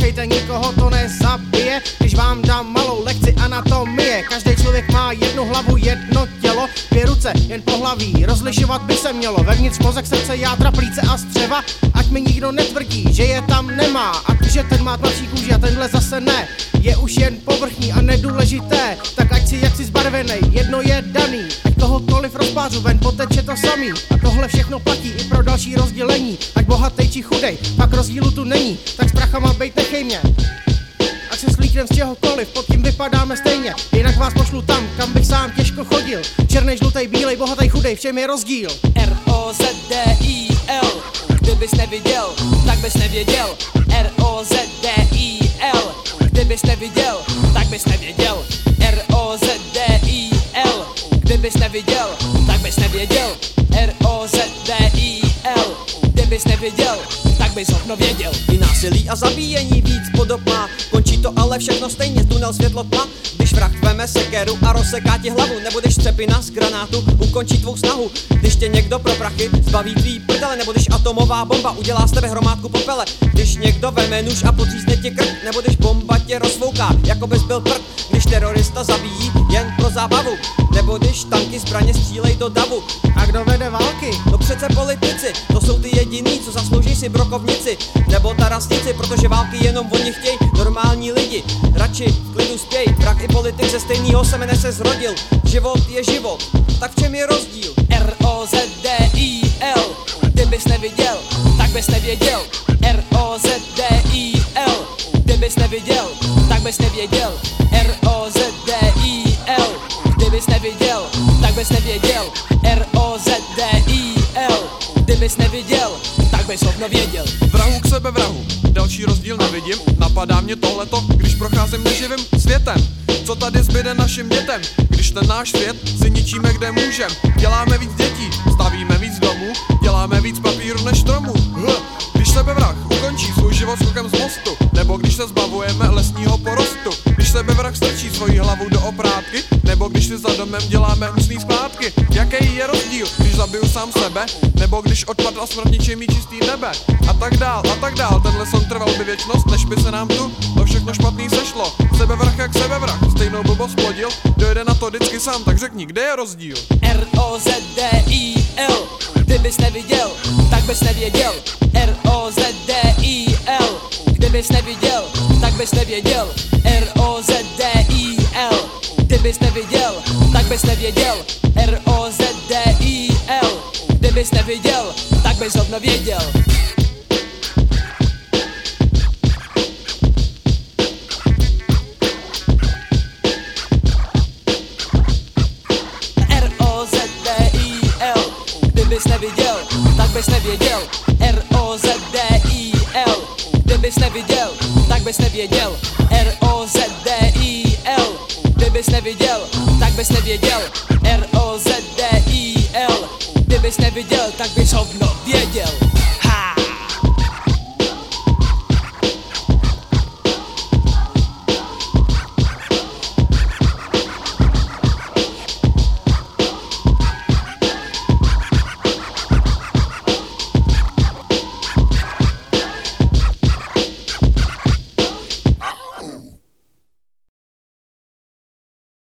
Poslouchejte, nikoho to nezabije, když vám dám malou lekci anatomie. Každý člověk má jednu hlavu, jedno tělo, dvě ruce, jen pohlaví. Rozlišovat by se mělo vevnitř mozek, srdce, jádra, plíce a střeva. Ať mi nikdo netvrdí, že je tam nemá, a že ten má tmavší kůži a tenhle zase ne. Je už jen povrchní a nedůležité, tak ať si jak si zbarvenej, jedno je daný. Ať kohokoliv rozpářu, ven poteče to samý. A tohle všechno platí i pro další rozdělení. Ať bohatej či chudej, pak rozdílu tu není, tak s prachama bejt nechej mě. Ať se slíknem z čehokoliv, pod tím vypadáme stejně. Jinak vás pošlu tam, kam bych sám těžko chodil. Černej, žlutej, bílej, bohatej, chudej, v čem je rozdíl? R-O-Z-D-I-L. Kdybys neviděl, tak bys nevěděl. R-O-Z-D-I-L. Kdybys neviděl, tak bys nevěděl. R-O-Z-D-I-L. Kdybys neviděl, tak bys nevěděl. R-O-Z-D-I-L. Kdybys nevěděl, tak bys hovno věděl. I násilí a zabíjení víc podob má. Končí to ale všechno stejně, tunel světlo tma. Když vrah veme sekeru a rozseká ti hlavu, nebudeš třepina z granátu ukončí tvou snahu. Když tě někdo pro prachy zbaví tvý prdele, nebo když atomová bomba udělá z tebe hromádku popele. Když někdo veme nůž a podřízne ti krk, nebo když bomba tě rozfouká, jako bys byl prd. Když terorista zabíjí jen pro zábavu, nebo když tanky zbraně střílej do davu. A kdo vede války? No přece politici, to jsou ty jediný, co zaslouží si brokovnici nebo tarasnici, protože války jenom oni chtějí, normální lidi radši v klidu spěj. Vrak i politik ze stejného semene se zrodil, život je život, tak v čem je rozdíl? R-O-Z-D-I-L. Kdybys neviděl, tak bys nevěděl. R-O-Z-D-I-L. Kdybys neviděl, tak bys nevěděl. R-O-Z-D-I-L. Kdybys neviděl, tak bys nevěděl. R-O-Z-D-I-L. Kdybys neviděl, tak bys hovno věděl. Vrahu k sebevrahu, další rozdíl nevidím. Napadá mě tohleto, když procházím neživým světem. Co tady zbyde našim dětem, když ten náš svět si ničíme kde můžem. Děláme víc dětí, stavíme víc domů, děláme víc papíru než stromů. Když sebevrah ukončí svůj život skokem z mostu, nebo když se zbavujeme lesního porostu. Když sebevrah strčí svoji hlavu do oprátky, nebo když si za domem děláme hnusný skládky. Jaký je rozdíl, když zabiju sám sebe, nebo když odpad a smrt ničí mi čistý nebe. A tak dál, tenhle song trval by věčnost, než by se nám tu to všechno špatný sešlo. Sebevrah jak sebevrah, stejnou blbost plodil, dojde na to vždycky sám, tak řekni, kde je rozdíl? R-O-Z-D-I-L. Kdybys neviděl, tak bys nevěděl. R-O-Z-D-I-L. Kdybys neviděl, tak bys nevěděl. R-O-Z-D-I-L. Kdybys neviděl, tak bys nevěděl. R-O-Z-D-I-L. Kdybys neviděl, tak bys hovno věděl. R-O-Z-D-I-L. Kdybys neviděl, tak bys nevěděl. R-O-Z-D-I-L. Kdybys neviděl, tak bys nevěděl. R-O-Z-D-I-L. Kdybys neviděl, tak bys nevěděl. R-O-Z-D-I-L. Kdybys neviděl, tak bys hovno věděl.